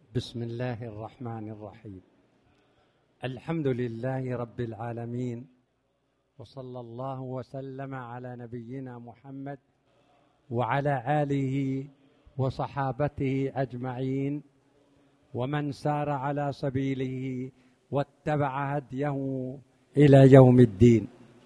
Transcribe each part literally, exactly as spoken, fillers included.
بسم الله الرحمن الرحيم. الحمد لله رب العالمين، وصلى الله وسلم على نبينا محمد وعلى آله وصحابته أجمعين، ومن سار على سبيله واتبع هديه إلى يوم الدين.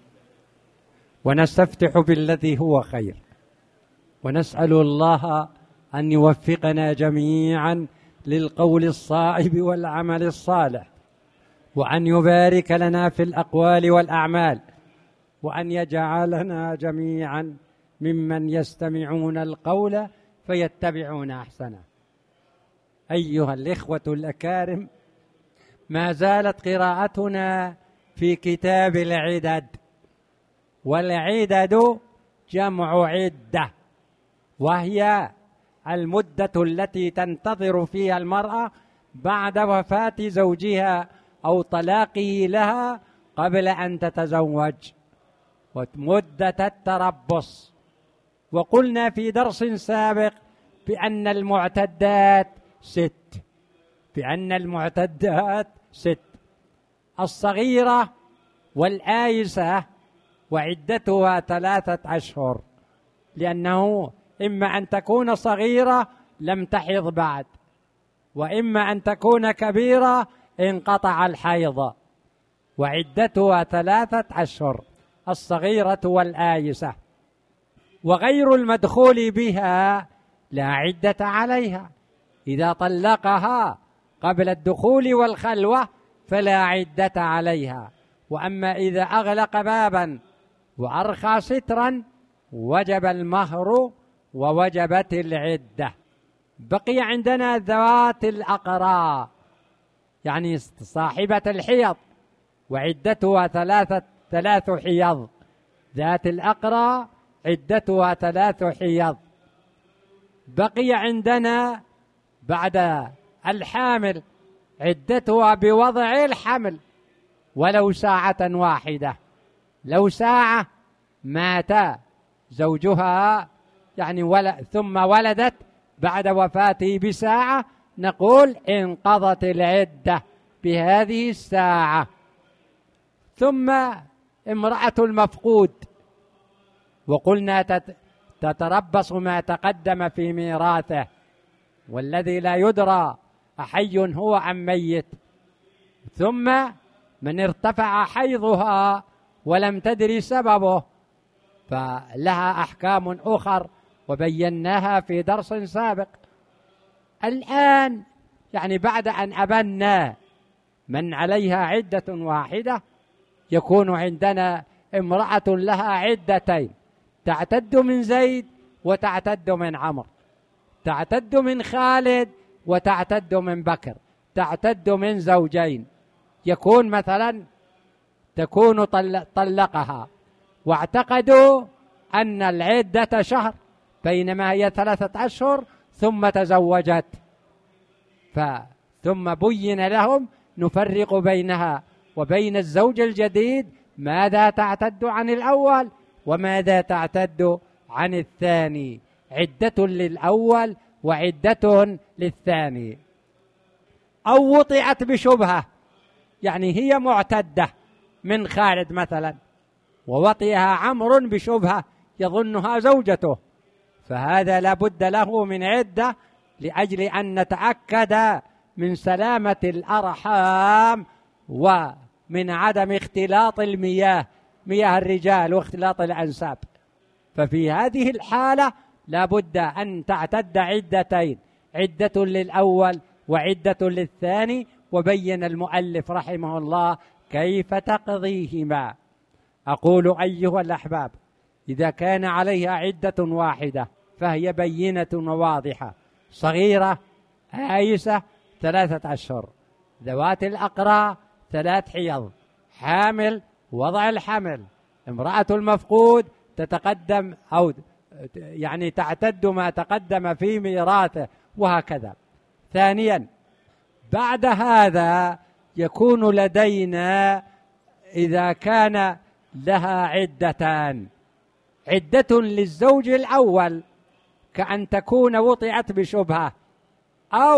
ونستفتح بالذي هو خير، ونسأل الله أن يوفقنا جميعا للقول الصائب والعمل الصالح، وأن يبارك لنا في الأقوال والأعمال، وأن يجعلنا جميعا ممن يستمعون القول فيتبعون أحسنه. أيها الإخوة الأكارم، ما زالت قراءتنا في كتاب العدد، والعدد جمع عدة، وهي المدة التي تنتظر فيها المرأة بعد وفاة زوجها أو طلاقه لها قبل أن تتزوج، ومدة التربص. وقلنا في درس سابق بأن المعتدات ست بأن المعتدات ست الصغيرة والآيسة وعدتها ثلاثة أشهر، لأنه إما أن تكون صغيرة لم تحض بعد، وإما أن تكون كبيرة انقطع الحيض، وعدتها ثلاثة أشهر الصغيرة والآيسة. وغير المدخول بها لا عدة عليها، إذا طلقها قبل الدخول والخلوة فلا عدة عليها، وأما إذا أغلق بابا وأرخى سترا وجب المهر ووجبت العدة. بقي عندنا ذوات الأقراء، يعني صاحبة الحيض، وعدتها ثلاثة ثلاث حيض. ذات الأقراء عدتها ثلاث حيض. بقي عندنا بعد الحامل عدتها بوضع الحمل ولو ساعة واحدة. لو ساعة مات زوجها يعني ولد ثم ولدت بعد وفاته بساعة، نقول انقضت العدة بهذه الساعة. ثم امرأة المفقود، وقلنا تتربص ما تقدم في ميراثه، والذي لا يدرى أحي هو أم ميت. ثم من ارتفع حيضها ولم تدري سببه فلها أحكام أخر وبيناها في درس سابق. الآن يعني بعد أن أبنى من عليها عدة واحدة، يكون عندنا امرأة لها عدتين، تعتد من زيد وتعتد من عمرو، تعتد من خالد وتعتد من بكر، تعتد من زوجين. يكون مثلا تكون طلقها واعتقدوا أن العدة شهر بينما هي ثلاثة أشهر، ثم تزوجت، ثم بين لهم نفرق بينها وبين الزوج الجديد ماذا تعتد عن الأول وماذا تعتد عن الثاني. عدة للأول وعدة للثاني. أو وطئت بشبهة، يعني هي معتدة من خالد مثلا ووطئها عمرو بشبهة يظنها زوجته، فهذا لا بد له من عدة لأجل أن نتأكد من سلامة الأرحام ومن عدم اختلاط المياه، مياه الرجال واختلاط الأنساب. ففي هذه الحالة لا بد أن تعتد عدتين، عدة للأول وعدة للثاني، وبين المؤلف رحمه الله كيف تقضيهما. أقول أيها الأحباب، إذا كان عليها عدة واحدة فهي بينة وواضحة، صغيرة آيسة ثلاثة أشهر، ذوات الأقراء ثلاث حيض، حامل وضع الحمل، امرأة المفقود تتقدم أو يعني تعتد ما تقدم في ميراثه، وهكذا. ثانيا، بعد هذا يكون لدينا إذا كان لها عدتان، عدة للزوج الأول كأن تكون وطئت بشبهة، أو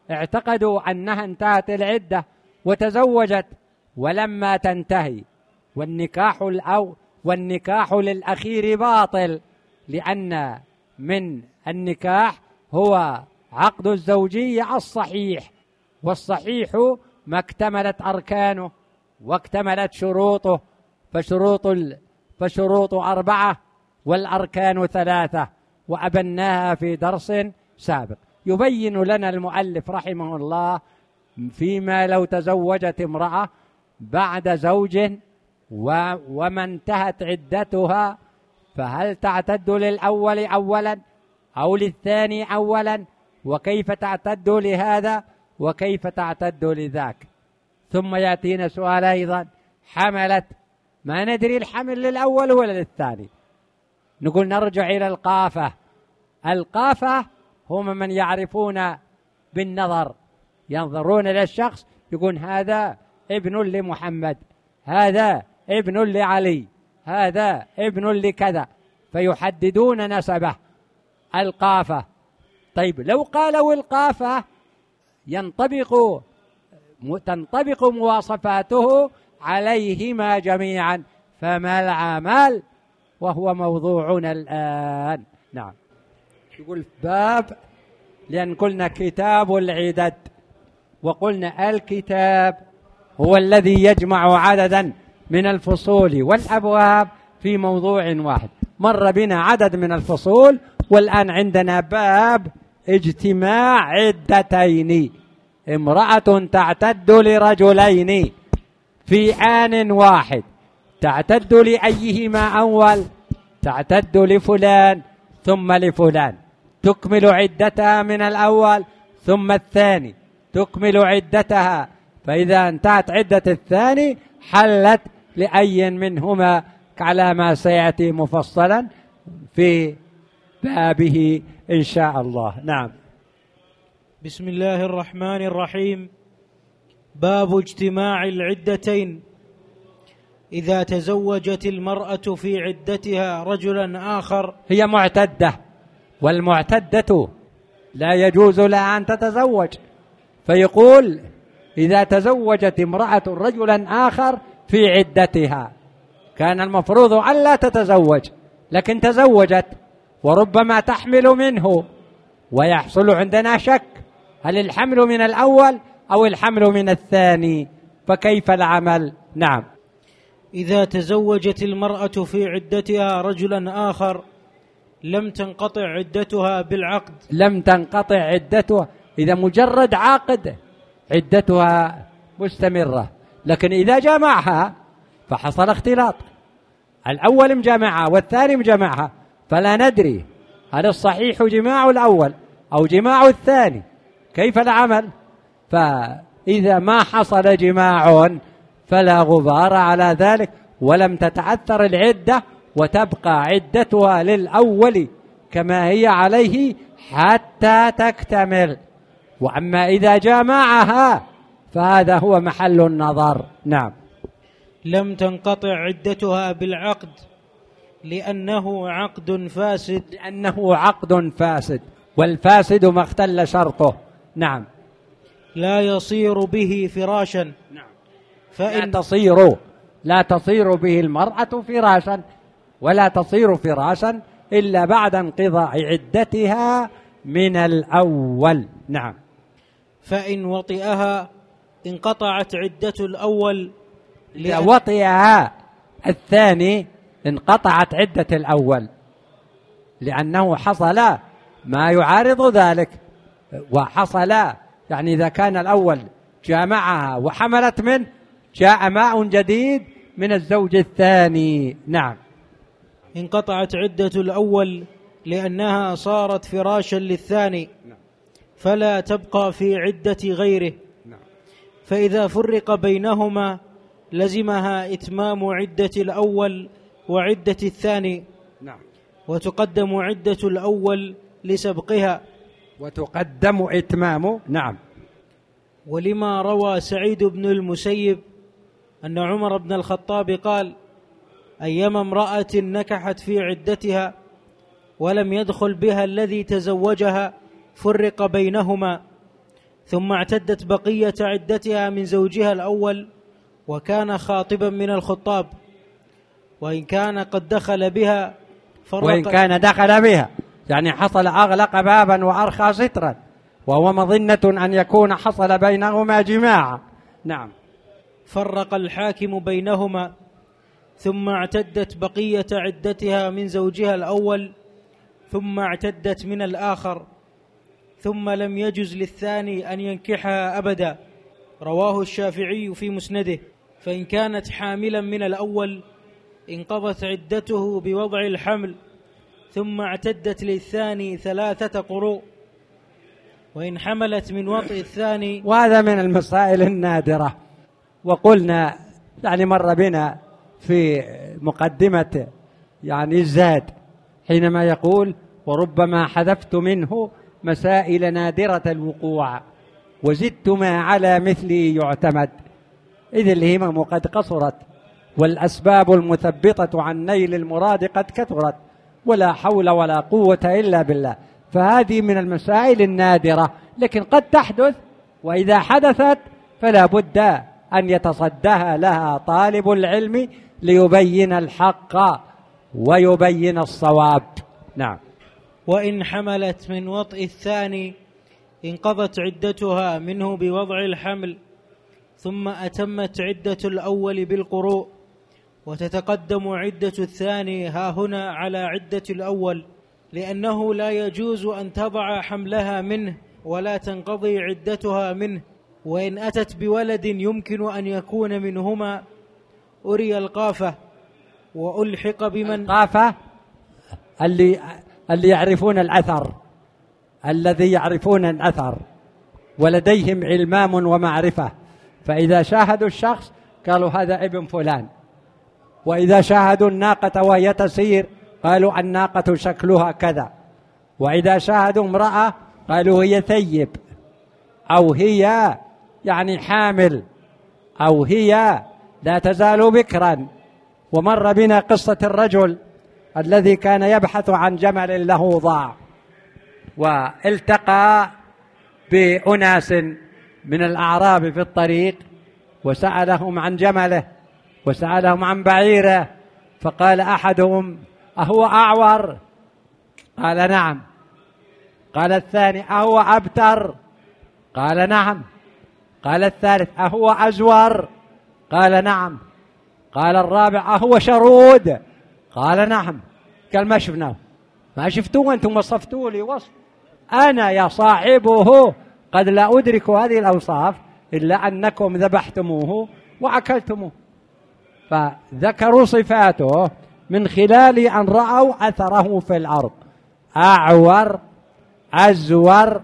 اعتقدوا أنها انتهت العدة وتزوجت ولما تنتهي، والنكاح الأو والنكاح للأخير باطل، لأن من النكاح هو عقد الزوجية الصحيح، والصحيح ما اكتملت أركانه واكتملت شروطه، فشروط ال... فشروط أربعة والأركان ثلاثة، وأبناها في درس سابق. يبين لنا المؤلف رحمه الله فيما لو تزوجت امرأة بعد زوج و... وما انتهت عدتها، فهل تعتد للأول أولا أو للثاني أولا، وكيف تعتد لهذا وكيف تعتد لذاك. ثم يأتينا سؤال أيضا، حملت، ما ندري الحمل للأول ولا للثاني. نقول نرجع إلى القافة. القافة هم من يعرفون بالنظر، ينظرون إلى الشخص يقول هذا ابن لمحمد، هذا ابن لعلي، هذا ابن لكذا، فيحددون نسبه. القافة. طيب لو قالوا القافة ينطبق تنطبق مواصفاته عليهما جميعا، فما العمل؟ وهو موضوعنا الآن. نعم. يقول باب، لأن قلنا كتاب العدد، وقلنا الكتاب هو الذي يجمع عددا من الفصول والأبواب في موضوع واحد. مر بنا عدد من الفصول، والآن عندنا باب اجتماع عدتين. امرأة تعتد لرجلين في آن واحد، تعتد لأيهما أول؟ تعتد لفلان ثم لفلان، تكمل عدتها من الأول ثم الثاني تكمل عدتها، فإذا انتهت عدة الثاني حلت لأي منهما، على ما سيأتي مفصلا في بابه إن شاء الله. نعم. بسم الله الرحمن الرحيم. باب اجتماع العدتين. إذا تزوجت المرأة في عدتها رجلا آخر، هي معتدة، والمعتدة لا يجوز لها أن تتزوج، فيقول إذا تزوجت امرأة رجلا آخر في عدتها، كان المفروض أن لا تتزوج، لكن تزوجت، وربما تحمل منه، ويحصل عندنا شك هل الحمل من الأول أو الحمل من الثاني، فكيف العمل؟ نعم. إذا تزوجت المرأة في عدتها رجلا آخر لم تنقطع عدتها بالعقد. لم تنقطع عدتها، إذا مجرد عقد عدتها مستمرة، لكن إذا جمعها فحصل اختلاط، الأول مجمعها والثاني مجمعها، فلا ندري هل الصحيح جماع الأول أو جماع الثاني، كيف العمل؟ فإذا ما حصل جماع فلا غبار على ذلك، ولم تتعثر العدة، وتبقى عدتها للأول كما هي عليه حتى تكتمل. وأما إذا جمعها فهذا هو محل النظر. نعم. لم تنقطع عدتها بالعقد لأنه عقد فاسد. لأنه عقد فاسد، والفاسد ما اختل شرطه. نعم. لا يصير به فراشا. نعم. فإن لا تصير لا تصير به المرأة فراشا، ولا تصير فراشا إلا بعد انقضاء عدتها من الأول. نعم. فإن وطئها انقطعت عدة الأول. إذا وطئها الثاني انقطعت عدة الأول، لأنه حصل ما يعارض ذلك، وحصل يعني إذا كان الأول جامعها وحملت منه، جاء ماء جديد من الزوج الثاني. نعم. انقطعت عدة الأول لأنها صارت فراشا للثاني، فلا تبقى في عدة غيره. فإذا فرق بينهما لزمها إتمام عدة الأول وعدة الثاني. نعم. وتقدم عدة الأول لسبقها. وتقدم إتمام. نعم. ولما روى سعيد بن المسيب أن عمر بن الخطاب قال: أيما امرأة نكحت في عدتها ولم يدخل بها الذي تزوجها فرق بينهما، ثم اعتدت بقية عدتها من زوجها الأول وكان خاطبا من الخطاب، وإن كان قد دخل بها وإن كان دخل بها يعني حصل أغلق بابا وأرخى سترا، وهو مظنة أن يكون حصل بينهما جماع. نعم. فرق الحاكم بينهما، ثم اعتدت بقية عدتها من زوجها الأول، ثم اعتدت من الآخر، ثم لم يجز للثاني أن ينكحها أبدا. رواه الشافعي في مسنده. فإن كانت حاملا من الأول انقضت عدته بوضع الحمل، ثم اعتدت للثاني ثلاثة قروء، وإن حملت من وطئ الثاني. وهذا من المسائل النادرة، وقلنا يعني مر بنا في مقدمة يعني الزاد حينما يقول وربما حذفت منه مسائل نادرة الوقوع وزدت ما على مثلي يعتمد، إذ الهمم قد قصرت والأسباب المثبطة عن نيل المراد قد كثرت، ولا حول ولا قوة إلا بالله. فهذه من المسائل النادرة، لكن قد تحدث، وإذا حدثت فلا بد أن يتصدها لها طالب العلم ليبين الحق ويبين الصواب. نعم. وإن حملت من وطئ الثاني انقضت عدتها منه بوضع الحمل، ثم أتمت عدة الأول بالقروء، وتتقدم عدة الثاني ها هنا على عدة الأول، لأنه لا يجوز أن تضع حملها منه ولا تنقضي عدتها منه. وإن أتت بولد يمكن أن يكون منهما أري القافة وألحق بمن. القافة اللي اللي يعرفون الأثر، الذي يعرفون الأثر ولديهم علمام ومعرفة، فإذا شاهدوا الشخص قالوا هذا ابن فلان، وإذا شاهدوا الناقة وهي تسير قالوا الناقة شكلها كذا، وإذا شاهدوا امرأة قالوا هي ثيب، أو هي يعني حامل، أو هي لا تزال بكرا. ومر بنا قصة الرجل الذي كان يبحث عن جمل له ضاع، والتقى بأناس من الأعراب في الطريق وسألهم عن جمله وسألهم عن بعيره، فقال أحدهم أهو أعور؟ قال نعم. قال الثاني أهو أبتر؟ قال نعم. قال الثالث أهو أزور؟ قال نعم. قال الرابع أهو شرود؟ قال نعم. قال ما شفناه، ما شفتوه أنتم وصفتوه لي وصف، أنا يا صاحبه قد لا أدرك هذه الأوصاف إلا أنكم ذبحتموه وأكلتموه. فذكروا صفاته من خلال أن رأوا أثره في الأرض: أعور، أزور،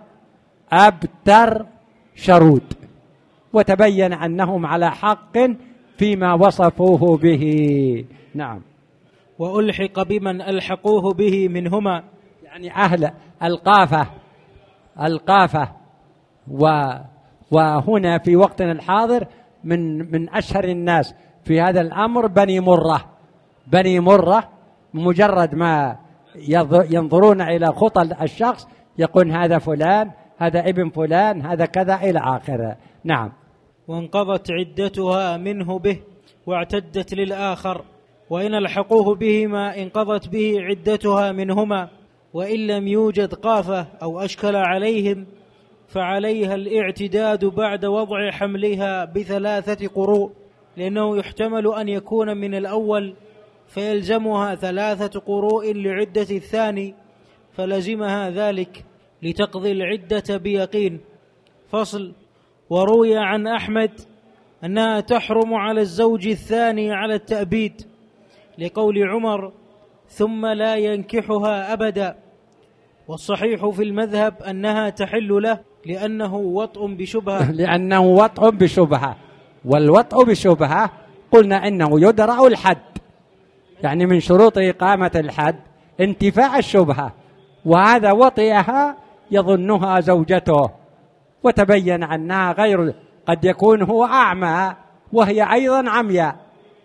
أبتر، شرود، وتبين أنهم على حق فيما وصفوه به. نعم. وألحق بمن ألحقوه به منهما، يعني أهل القافة القافة و وهنا في وقتنا الحاضر من من أشهر الناس في هذا الأمر بني مرة. بني مرة مجرد ما ينظرون إلى خطى الشخص يقول هذا فلان، هذا ابن فلان، هذا كذا إلى آخره. نعم. وانقضت عدتها منه به واعتدت للآخر، وإن الحقوه بهما انقضت به عدتها منهما، وإن لم يوجد قافة أو أشكل عليهم فعليها الاعتداد بعد وضع حملها بثلاثة قروء، لأنه يحتمل أن يكون من الأول فيلزمها ثلاثة قروء لعدة الثاني، فلزمها ذلك لتقضي العدة بيقين. فصل. وروي عن أحمد أنها تحرم على الزوج الثاني على التأبيد، لقول عمر ثم لا ينكحها أبدا. والصحيح في المذهب أنها تحل له لأنه وطء بشبهة لأنه وطء بشبهة والوطء بشبهة قلنا إنه يدرأ الحد، يعني من شروط إقامة الحد انتفاء الشبهة، وهذا وطئها يظنها زوجته وتبين أنها غير، قد يكون هو أعمى وهي أيضا عمياء،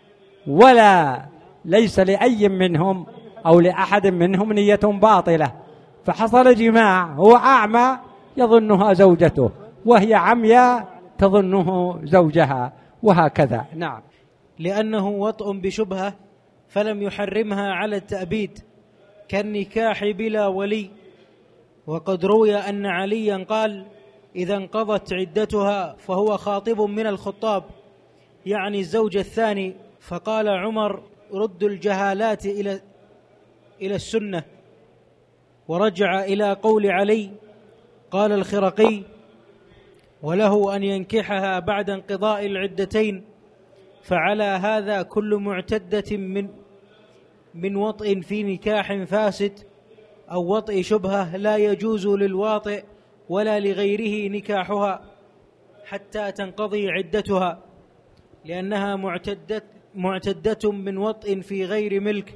ولا ليس لأي منهم أو لأحد منهم نية باطلة، فحصل جماع، هو أعمى يظنها زوجته وهي عمياء تظنه زوجها، وهكذا. نعم. لأنه وطء بشبهة فلم يحرمها على التأبيد كالنكاح بلا ولي. وقد روي أن عليا قال: إذا انقضت عدتها فهو خاطب من الخطاب، يعني الزوج الثاني. فقال عمر: رد الجهالات إلى إلى السنة. ورجع إلى قول علي. قال الخرقي: وله أن ينكحها بعد انقضاء العدتين. فعلى هذا كل معتدة من من وطئ في نكاح فاسد أو وطئ شبهة لا يجوز للواطئ ولا لغيره نكاحها حتى تنقضي عدتها، لأنها معتدة معتدة من وطئ في غير ملك،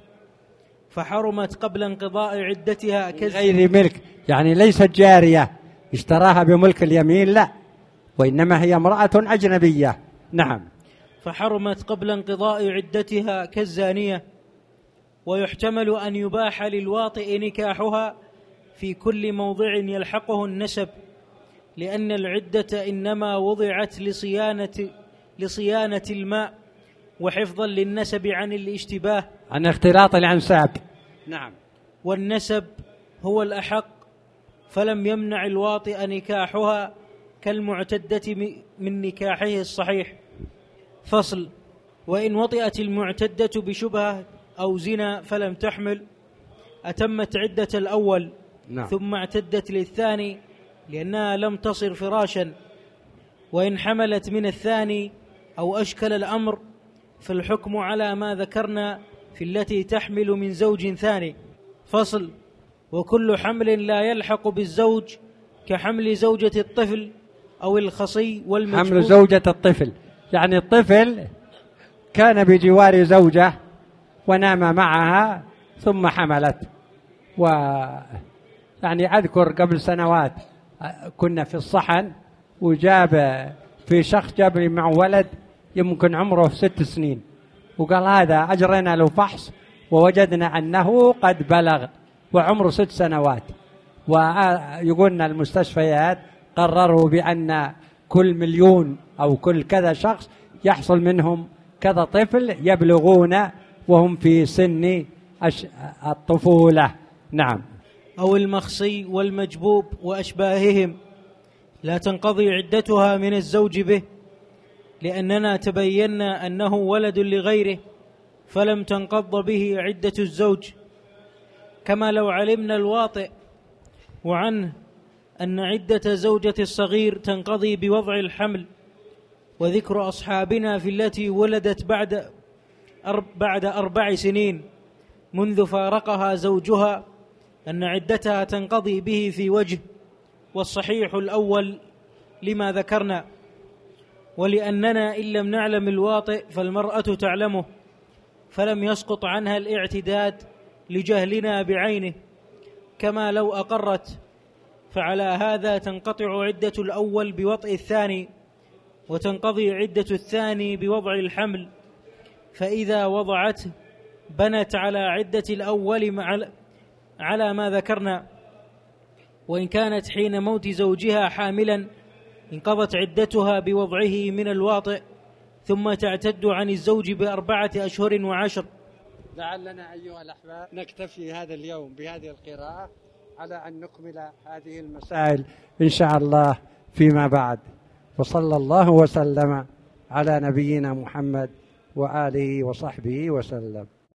فحرمت قبل انقضاء عدتها. غير ملك يعني ليست جارية اشتراها بملك اليمين، لا، وإنما هي امرأة أجنبية. نعم. فحرمت قبل انقضاء عدتها كالزانية. ويحتمل أن يباح للواطئ نكاحها في كل موضع يلحقه النسب، لأن العدة إنما وضعت لصيانة لصيانة الماء وحفظا للنسب عن الاشتباه، عن اختلاط الأنساب. نعم. والنسب هو الأحق، فلم يمنع الواطئ نكاحها كالمعتدة من نكاحه الصحيح. فصل: وإن وطئت المعتدة بشبهة أو زنا فلم تحمل أتمت عدة الأول. نعم. ثم اعتدت للثاني لأنها لم تصر فراشا. وإن حملت من الثاني أو أشكل الأمر فالحكم على ما ذكرنا في التي تحمل من زوج ثاني. فصل: وكل حمل لا يلحق بالزوج كحمل زوجة الطفل أو الخصي والمجبور. حمل زوجة الطفل يعني الطفل كان بجوار زوجة ونام معها ثم حملت. و يعني أذكر قبل سنوات كنا في الصحن وجاب في شخص جاب لي مع ولد يمكن عمره ست سنين، وقال هذا أجرينا له فحص ووجدنا أنه قد بلغ وعمره ست سنوات. ويقولنا المستشفيات قرروا بأن كل مليون أو كل كذا شخص يحصل منهم كذا طفل يبلغون وهم في سن الطفولة. نعم. أو المخصي والمجبوب وأشباههم لا تنقضي عدتها من الزوج به، لأننا تبينا أنه ولد لغيره فلم تنقض به عدة الزوج، كما لو علمنا الواطئ وعنه أن عدة زوجة الصغير تنقضي بوضع الحمل. وذكر أصحابنا في التي ولدت بعد بعد أربع سنين منذ فارقها زوجها أن عدتها تنقضي به في وجه، والصحيح الأول لما ذكرنا. ولأننا إن لم نعلم الواطئ فالمرأة تعلمه، فلم يسقط عنها الاعتداد لجهلنا بعينه، كما لو أقرت. فعلى هذا تنقطع عدة الأول بوطئ الثاني، وتنقضي عدة الثاني بوضع الحمل. فإذا وضعته بنت على عدة الأول على ما ذكرنا. وإن كانت حين موت زوجها حاملا انقضت عدتها بوضعه من الواطئ، ثم تعتد عن الزوج بأربعة أشهر وعشر. لعلنا أيها الأحباب نكتفي هذا اليوم بهذه القراءة على أن نكمل هذه المسائل إن شاء الله فيما بعد. وصلى الله وسلم على نبينا محمد وآله وصحبه وسلم.